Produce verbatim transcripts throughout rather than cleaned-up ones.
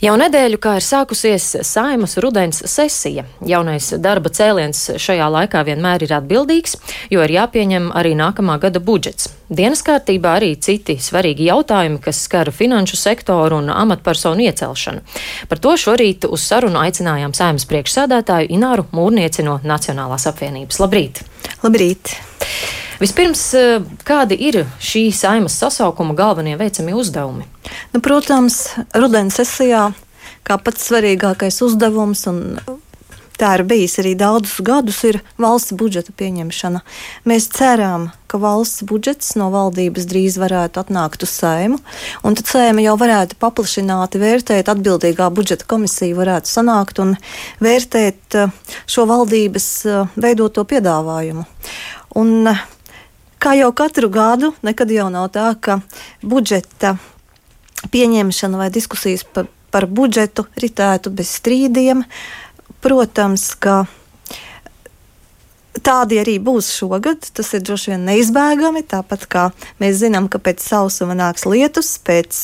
Jau nedēļu, kā ir sākusies Saeimas rudens sesija. Jaunais darba cēliens šajā laikā vienmēr ir atbildīgs, jo ir jāpieņem arī nākamā gada budžets. Dienas kārtībā arī citi svarīgi jautājumi, kas skar finanšu sektoru un amatpersonu iecelšanu. Par to šorīt uz sarunu aicinājām Saeimas priekšsēdētāju Ināru Mūrnieci no Nacionālās apvienības. Labrīt! Labrīt! Vispirms, kādi ir šī Saeimas sasaukuma galvenie veicamie uzdevumi? Nu, protams, rudens sesijā kā pats svarīgākais uzdevums, un tā ir bijis arī daudzus gadus, ir valsts budžeta pieņemšana. Mēs ceram, ka valsts budžets no valdības drīz varētu atnākt uz Saimu, un tad Saima jau varētu paplašināti vērtēt, atbildīgā budžeta komisija varētu sanākt un vērtēt šo valdības veidoto piedāvājumu. Un kā jau katru gadu, nekad jau nav tā, ka budžeta pieņemšana vai diskusijas par, par budžetu ritētu bez strīdiem. Protams, ka tādi arī būs šogad, tas ir droši vien neizbēgami, tāpat kā mēs zinām, ka pēc sausuma nāks lietus, pēc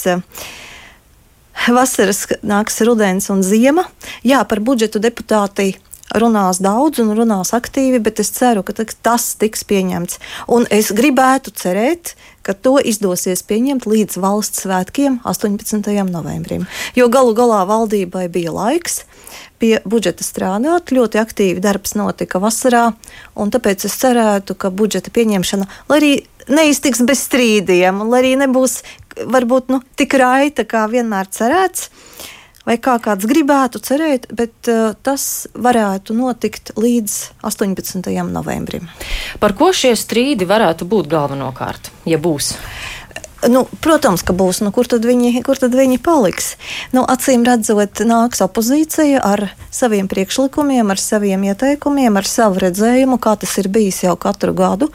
vasaras nāks rudens un ziema. Jā, par budžetu deputāti runās daudz un runās aktīvi, bet es ceru, ka tas tiks pieņemts. Un es gribētu cerēt, ka to izdosies pieņemt līdz valsts svētkiem astoņpadsmitajam novembrim. Jo galu galā valdībai bija laiks pie budžeta strādāt, ļoti aktīvi darbs notika vasarā, un tāpēc es cerētu, ka budžeta pieņemšana, lai arī neiztiks bez strīdiem, un lai arī nebūs varbūt nu, tik raita, kā vienmēr cerēts, vai kā kāds gribētu cerēt, bet uh, tas varētu notikt līdz astoņpadsmitajam novembrim. Par ko šie strīdi varētu būt galvenokārt, ja būs? Nu, protams, ka būs. Nu, kur tad viņi, kur tad viņi paliks? Nu, acīm redzot, nāks opozīcija ar saviem priekšlikumiem, ar saviem ieteikumiem, ar savu redzējumu, kā tas ir bijis jau katru gadu.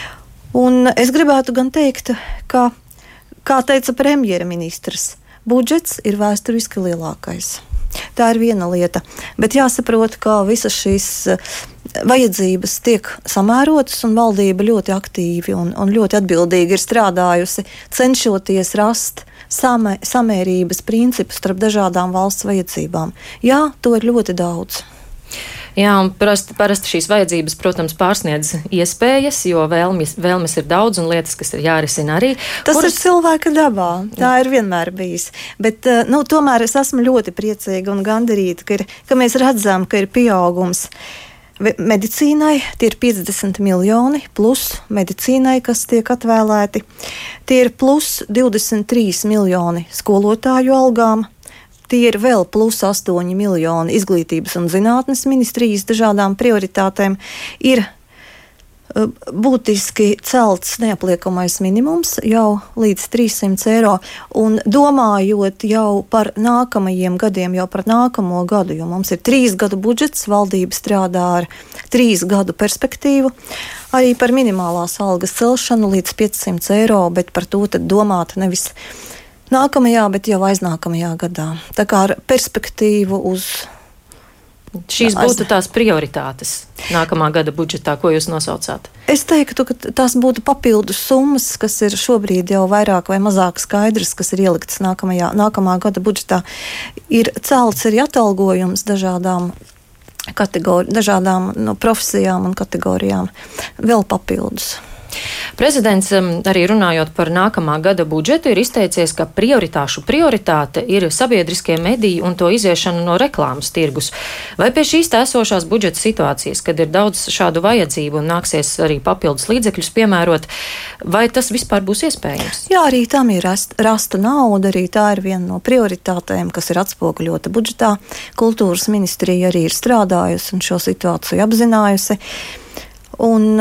Un es gribētu gan teikt, ka, kā teica premjerministrs, budžets ir vēsturiski lielākais. Tā ir viena lieta, bet jāsaprot, ka visas šīs vajadzības tiek samērotas, un valdība ļoti aktīvi un, un ļoti atbildīgi ir strādājusi, cenšoties rast samē, samērības principus starp dažādām valsts vajadzībām. Jā, to ir ļoti daudz. Jā, un parasti, parasti šīs vajadzības, protams, pārsniedz iespējas, jo vēlmes, vēlmes ir daudz un lietas, kas ir jārisina arī. Tas kuras... ir cilvēka dabā, tā Jā. ir vienmēr bijis. Bet, nu, tomēr es esmu ļoti priecīga un gandarīta, ka, ir, ka mēs redzam, ka ir pieaugums medicīnai, tie ir piecdesmit miljoni plus medicīnai, kas tiek atvēlēti. Tie ir plus divdesmit trīs miljoni skolotāju algām. Tie ir vēl plus astoņi miljoni izglītības un zinātnes ministrijas dažādām prioritātēm. Ir uh, būtiski celts neapliekamais minimums jau līdz trīssimts eiro. Un domājot jau par nākamajiem gadiem, jau par nākamo gadu, jo mums ir trīs gadu budžets, valdība strādā ar trīs gadu perspektīvu, arī par minimālās algas celšanu līdz piecsimt eiro, bet par to tad domāt nevis nākamajā, bet jau aiznākamajā gadā. Tā kā ar perspektīvu uz... Šīs būtu tās prioritātes nākamā gada budžetā, ko jūs nosaucāt? Es teiktu, ka tās būtu papildus summas, kas ir šobrīd jau vairāk vai mazāk skaidrs, kas ir ieliktas nākamajā, nākamā gada budžetā. Ir celts arī atalgojums dažādām kategori, dažādām no profesijām un kategorijām. Vēl papildus. Prezidents arī runājot par nākamā gada budžetu ir izteicies, ka prioritāšu prioritāte ir sabiedriskie mediji un to iziešana no reklāmas tirgus. Vai pie šīs esošās budžeta situācijas, kad ir daudz šādu vajadzību un nāksies arī papildus līdzekļus piemērot, vai tas vispār būs iespējams? Jā, arī tam ir rast, rasta nauda, arī tā ir viena no prioritātēm, kas ir atspoguļota budžetā. Kultūras ministrija arī ir strādājusi un šo situāciju apzinājusi. Un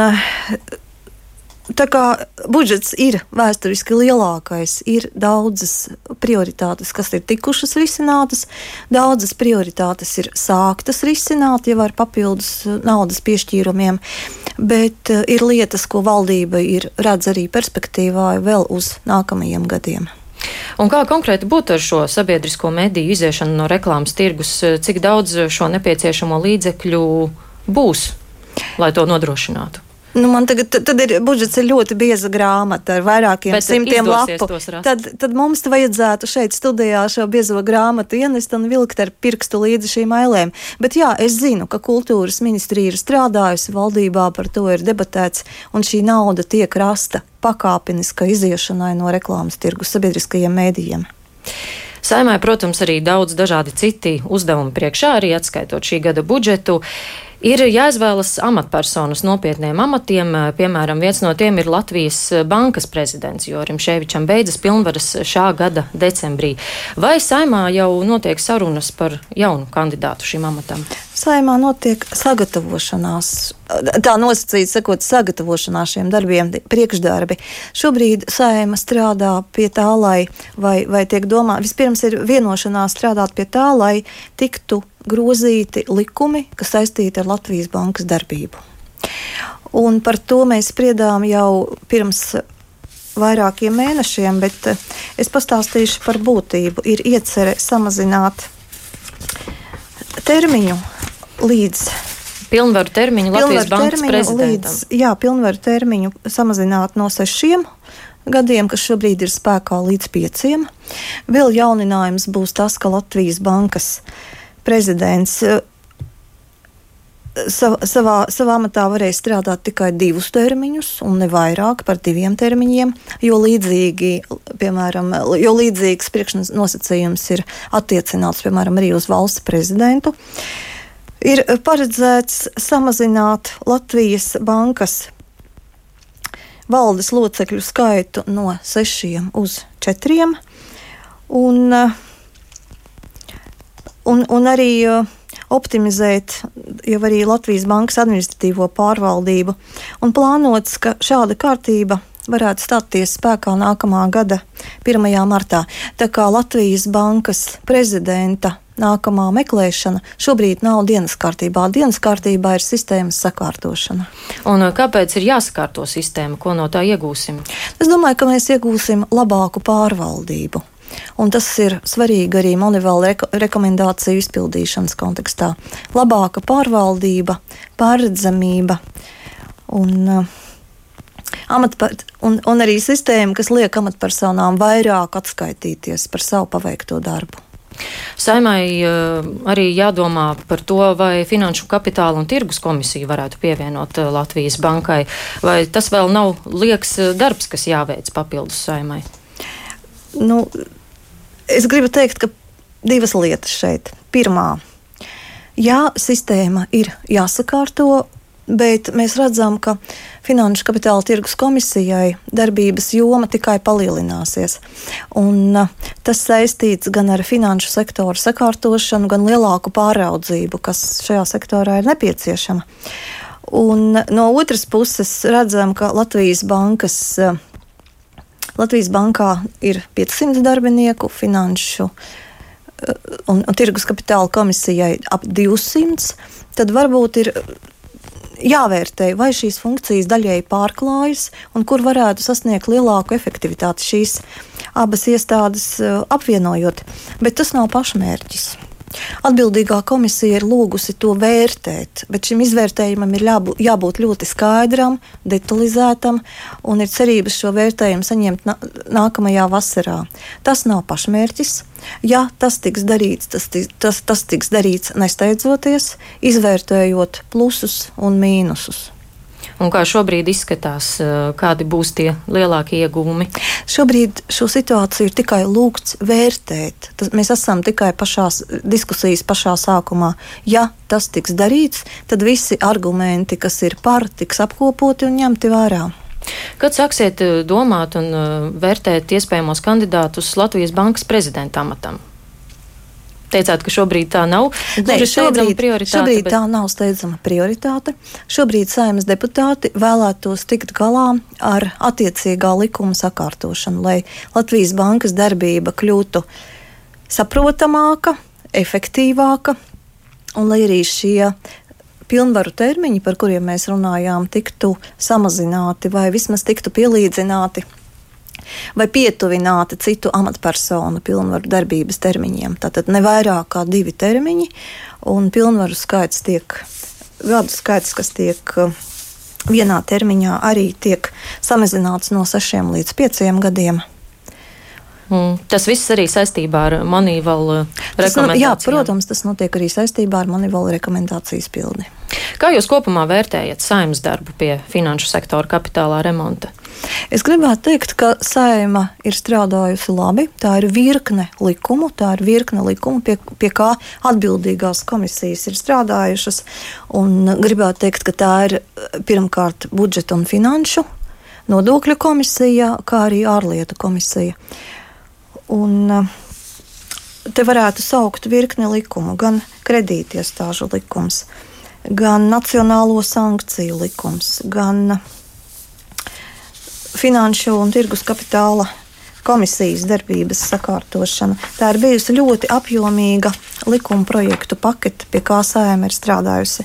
tā kā budžets ir vēsturiski lielākais, ir daudzas prioritātes, kas ir tikušas risinātas, daudzas prioritātes ir sāktas risināt, jau ar papildus naudas piešķīrumiem, bet ir lietas, ko valdība ir redz arī perspektīvā vēl uz nākamajiem gadiem. Un kā konkrēti būtu ar šo sabiedrisko mediju iziešanu no reklāmas tirgus, cik daudz šo nepieciešamo līdzekļu būs, lai to nodrošinātu? Nu, man tagad tad ir budžets ir ļoti bieza grāmata ar vairākiem Bet simtiem lapu. Tad, tad mums vajadzētu šeit studijā šo biezo grāmatu ienest un vilkt ar pirkstu līdzi šīm ailēm. Bet jā, es zinu, ka kultūras ministrija ir strādājusi, valdībā par to ir debatēts, un šī nauda tiek rasta pakāpeniska iziešanai no reklāmas tirgus sabiedriskajiem mēdījiem. Saimai, protams, arī daudz dažādi citi uzdevumi priekšā, arī atskaitot šī gada budžetu. Ir jāizvēlas amatpersonas nopietniem amatiem, piemēram, viens no tiem ir Latvijas bankas prezidents, jo Rimšēvičam beidzas pilnvaras šā gada decembrī. Vai Saimā jau notiek sarunas par jaunu kandidātu šim amatam? Saimā notiek sagatavošanās, tā nosacīt, sakot, sagatavošanās šiem darbiem, priekšdarbi. Šobrīd Saima strādā pie tā, lai, vai, vai tiek domā, vispirms ir vienošanās strādāt pie tā, lai tiktu grozīti likumi, kas saistīti ar Latvijas bankas darbību. Un par to mēs spriedām jau pirms vairākiem mēnešiem, bet es pastāstīšu par būtību. Ir iecerē samazināt termiņu līdz Pilnvaru termiņu Latvijas bankas prezidentam. Līdz, jā, pilnvaru termiņu samazināt no sešiem gadiem, kas šobrīd ir spēkā, līdz pieciem. Vēl jauninājums būs tas, ka Latvijas bankas prezidents sav, savā, savā amatā varēs strādāt tikai divus termiņus un ne vairāk par diviem termiņiem, jo līdzīgi, piemēram, jo līdzīgs priekšnosacījums ir attiecināts, piemēram, arī uz valsts prezidentu. Ir paredzēts samazināt Latvijas bankas valdes locekļu skaitu no sešiem uz četriem un Un, un arī uh, optimizēt jau arī Latvijas bankas administratīvo pārvaldību. Un plānots, ka šāda kārtība varētu stāties spēkā nākamā gada pirmajā martā. Tā kā Latvijas bankas prezidenta nākamā meklēšana šobrīd nav dienas kārtībā. Dienas kārtībā ir sistēmas sakārtošana. Un kāpēc ir jāsakārto sistēma? Ko no tā iegūsim? Es domāju, ka mēs iegūsim labāku pārvaldību. Un tas ir svarīgi arī Monivāla reko rekomendāciju izpildīšanas kontekstā. Labāka pārvaldība, pārredzamība un, uh, amatpar un, un arī sistēma, kas liek amatpersonām vairāk atskaitīties par savu paveikto darbu. Saimai uh, arī jādomā par to, vai Finanšu kapitāla un tirgus komisija varētu pievienot uh, Latvijas bankai, vai tas vēl nav lieks uh, darbs, kas jāveic papildus Saimai? Nu, es gribu teikt, ka divas lietas šeit. Pirmā, jā, sistēma ir jāsakārto, bet mēs redzam, ka Finanšu kapitāla tirgus komisijai darbības joma tikai palielināsies. Un uh, tas saistīts gan ar finanšu sektoru sakārtošanu, gan lielāku pāraudzību, kas šajā sektorā ir nepieciešama. Un no otras puses redzam, ka Latvijas bankas uh, Latvijas bankā ir piecsimt darbinieku, finanšu un, un tirgus kapitāla komisijai ap divsimt. Tad varbūt ir jāvērtē, vai šīs funkcijas daļēji pārklājas un kur varētu sasniegt lielāku efektivitāti šīs abas iestādes apvienojot. Bet tas nav pašmērķis. Atbildīgā komisija ir lūgusi to vērtēt, bet šim izvērtējumam ir jābūt, jābūt ļoti skaidram, detalizētam, un ir cerības šo vērtējumu saņemt nā, nākamajā vasarā. Tas nav pašmērķis. Ja tas tiks darīts, tas, tas, tas tiks darīts nesteidzoties, izvērtējot plusus un mīnusus. Un kā šobrīd izskatās, kādi būs tie lielākie ieguvumi? Šobrīd šo situāciju ir tikai lūgts vērtēt. Tas, mēs esam tikai pašās diskusijas pašā sākumā. Ja tas tiks darīts, tad visi argumenti, kas ir par, tiks apkopoti un ņemti vērā. Kad sāksiet domāt un vērtēt iespējamos kandidātus Latvijas bankas prezidenta amatam? Teicāt, ka šobrīd tā nav Nē, šobrīd, prioritāte. Šobrīd bet... tā nav steidzama prioritāte. Šobrīd Saeimas deputāti vēlētos tikt galā ar attiecīgā likuma sakārtošanu, lai Latvijas bankas darbība kļūtu saprotamāka, efektīvāka un lai arī šie pilnvaru termiņi, par kuriem mēs runājām, tiktu samazināti vai vismaz tiktu pielīdzināti vai pietuvināti citu amatpersonu pilnvaru darbības termiņiem. Tātad ne vairāk kā divi termiņi, un pilnvaru skaits tiek, gadu skaits, kas tiek vienā termiņā arī tiek samazināts no sešiem līdz pieciem gadiem. Mm, tas viss arī saistībā ar Moneyval rekomendācijām? Jā, protams, tas notiek arī saistībā ar Moneyval rekomendācijas pildi. Kā jūs kopumā vērtējat Saeimas darbu pie finanšu sektora kapitālā remonta? Es gribētu teikt, ka Saeima ir strādājusi labi. Tā ir virkne likumu, tā ir virkne likumu, pie, pie kā atbildīgās komisijas ir strādājušas. Un gribētu teikt, ka tā ir pirmkārt budžeta un finanšu, nodokļu komisija, kā arī ārlietu komisija. Un te varētu saukt virkni likumu, gan kredītiestāžu likums, gan nacionālo sankciju likums, gan finanšu un tirgus kapitāla komisijas darbības sakārtošana. Tā ir bijusi ļoti apjomīga likuma projektu pakete, pie kā Saeima ir strādājusi.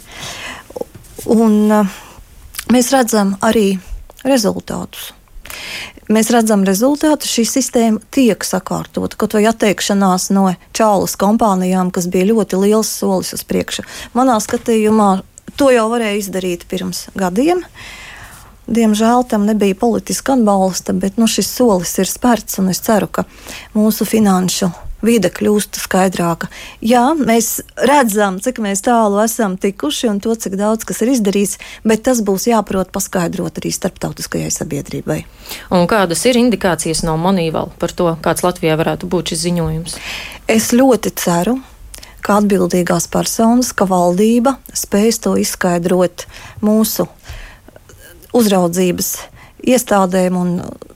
Un mēs redzam arī rezultātus. Mēs redzam rezultātu, šī sistēma tiek sakārtota, kaut vai atteikšanās no čaulas kompānijām, kas bija ļoti liels solis uz priekšu. Manā skatījumā to jau varēja izdarīt pirms gadiem. Diemžēl tam nebija politiska atbalsta, bet nu, šis solis ir spērts, un es ceru, ka mūsu finanšu vide kļūst skaidrāka. Jā, mēs redzam, cik mēs tālu esam tikuši un to, cik daudz kas ir izdarīts, bet tas būs jāprot paskaidrot arī starptautiskajai sabiedrībai. Un kādas ir indikācijas no Moneyval par to, kāds Latvijā varētu būt šis ziņojums? Es ļoti ceru, ka atbildīgās personas, ka valdība spēs to izskaidrot mūsu uzraudzības iestādēm un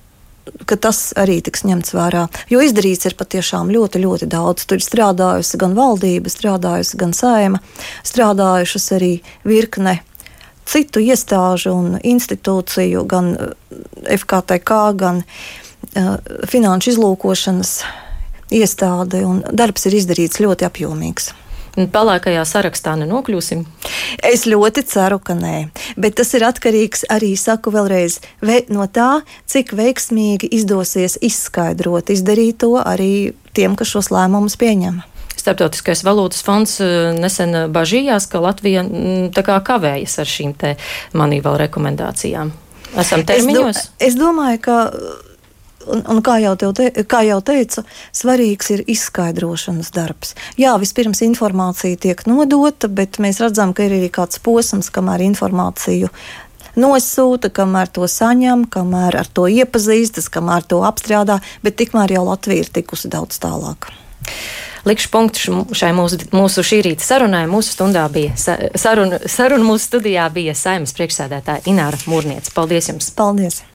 ka tas arī tiks ņemts vērā. Jo izdarīts ir patiešām ļoti, ļoti daudz. Tur ir strādājusi gan valdība, strādājusi gan Saeima, strādājušas arī virkne citu iestāžu un institūciju, gan F K T K, gan uh, finanšu izlūkošanas iestāde, un darbs ir izdarīts ļoti apjomīgs. Pelēkajā sarakstā nenokļūsim? Es ļoti ceru, ka nē. Bet tas ir atkarīgs arī, saku vēlreiz, no tā, cik veiksmīgi izdosies izskaidrot, izdarīt to arī tiem, kas šos lēmumus pieņem. Starptautiskais valūtas fonds nesen bažījās, ka Latvija tā kā kavējas ar šīm te Moneyval rekomendācijām. Esam termiņos? Es, do, es domāju, ka Un, un kā, jau te, kā jau teicu, svarīgs ir izskaidrošanas darbs. Jā, vispirms informācija tiek nodota, bet mēs redzam, ka ir arī kāds posms, kamēr informāciju nosūta, kamēr to saņem, kamēr ar to iepazīstas, kamēr to apstrādā, bet tikmēr jau Latvija ir tikusi daudz tālāk. Likšu punktu šai mūsu, mūsu šī rīta sarunai. Mūsu stundā bija saruna, saruna mūsu studijā bija Saeimas priekšsēdētāja Ināra Mūrniece. Paldies jums! Paldies!